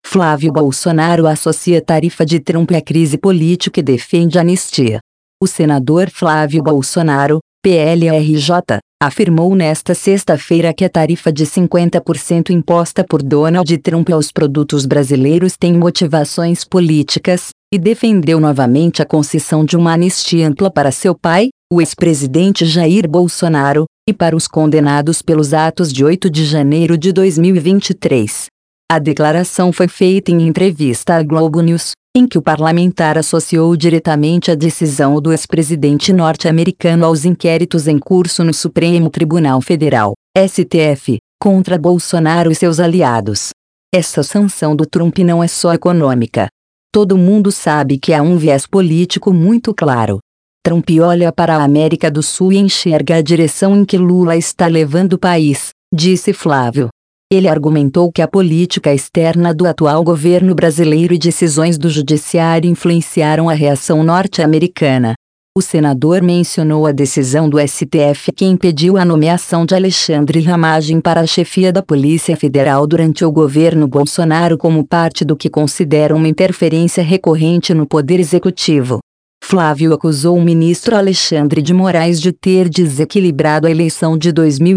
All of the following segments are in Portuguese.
Flávio Bolsonaro associa tarifa de Trump à crise política e defende anistia. O senador Flávio Bolsonaro, PLRJ, afirmou nesta sexta-feira que a tarifa de 50% imposta por Donald Trump aos produtos brasileiros tem motivações políticas, e defendeu novamente a concessão de uma anistia ampla para seu pai, o ex-presidente Jair Bolsonaro, e para os condenados pelos atos de 8 de janeiro de 2023. A declaração foi feita em entrevista à Globo News, em que o parlamentar associou diretamente a decisão do ex-presidente norte-americano aos inquéritos em curso no Supremo Tribunal Federal, STF, contra Bolsonaro e seus aliados. Essa sanção do Trump não é só econômica. Todo mundo sabe que há um viés político muito claro. Trump olha para a América do Sul e enxerga a direção em que Lula está levando o país, disse Flávio. Ele argumentou que a política externa do atual governo brasileiro e decisões do judiciário influenciaram a reação norte-americana. O senador mencionou a decisão do STF que impediu a nomeação de Alexandre Ramagem para a chefia da Polícia Federal durante o governo Bolsonaro como parte do que considera uma interferência recorrente no poder executivo. Flávio acusou o ministro Alexandre de Moraes de ter desequilibrado a eleição de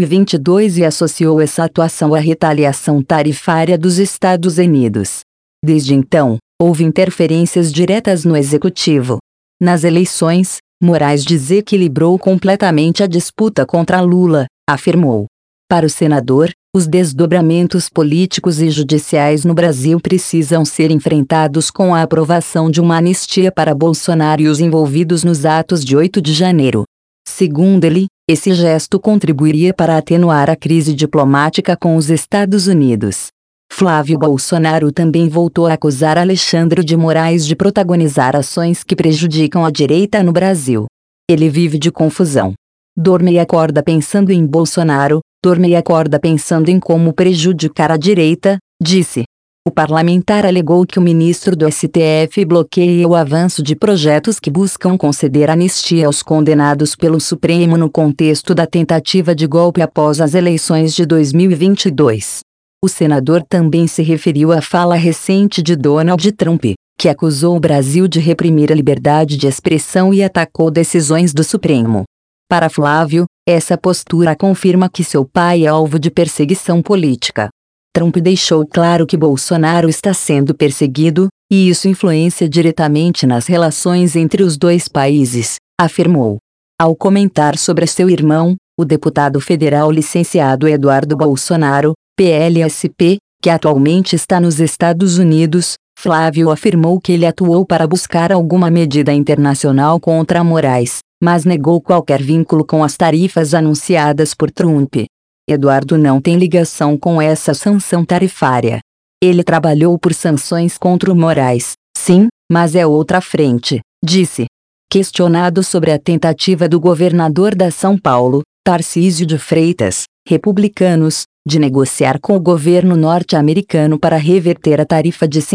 2022 e associou essa atuação à retaliação tarifária dos Estados Unidos. Desde então, houve interferências diretas no executivo. Nas eleições, Moraes desequilibrou completamente a disputa contra Lula, afirmou. Para o senador, os desdobramentos políticos e judiciais no Brasil precisam ser enfrentados com a aprovação de uma anistia para Bolsonaro e os envolvidos nos atos de 8 de janeiro. Segundo ele, esse gesto contribuiria para atenuar a crise diplomática com os Estados Unidos. Flávio Bolsonaro também voltou a acusar Alexandre de Moraes de protagonizar ações que prejudicam a direita no Brasil. Ele vive de confusão. Dorme e acorda pensando em Bolsonaro, dorme e acorda pensando em como prejudicar a direita, disse. O parlamentar alegou que o ministro do STF bloqueia o avanço de projetos que buscam conceder anistia aos condenados pelo Supremo no contexto da tentativa de golpe após as eleições de 2022. O senador também se referiu à fala recente de Donald Trump, que acusou o Brasil de reprimir a liberdade de expressão e atacou decisões do Supremo. Para Flávio, essa postura confirma que seu pai é alvo de perseguição política. Trump deixou claro que Bolsonaro está sendo perseguido, e isso influencia diretamente nas relações entre os dois países, afirmou. Ao comentar sobre seu irmão, o deputado federal licenciado Eduardo Bolsonaro, PLSP, que atualmente está nos Estados Unidos, Flávio afirmou que ele atuou para buscar alguma medida internacional contra Moraes, mas negou qualquer vínculo com as tarifas anunciadas por Trump. Eduardo não tem ligação com essa sanção tarifária. Ele trabalhou por sanções contra o Moraes, sim, mas é outra frente, disse. Questionado sobre a tentativa do governador da São Paulo, Tarcísio de Freitas, republicanos, de negociar com o governo norte-americano para reverter a tarifa de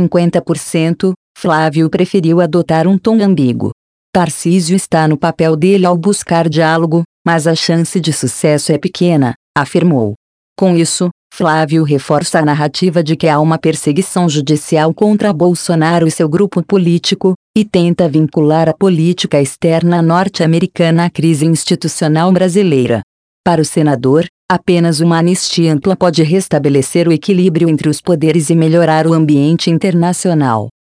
50%, Flávio preferiu adotar um tom ambíguo. Tarcísio está no papel dele ao buscar diálogo, mas a chance de sucesso é pequena, afirmou. Com isso, Flávio reforça a narrativa de que há uma perseguição judicial contra Bolsonaro e seu grupo político, e tenta vincular a política externa norte-americana à crise institucional brasileira. Para o senador, apenas uma anistia ampla pode restabelecer o equilíbrio entre os poderes e melhorar o ambiente internacional.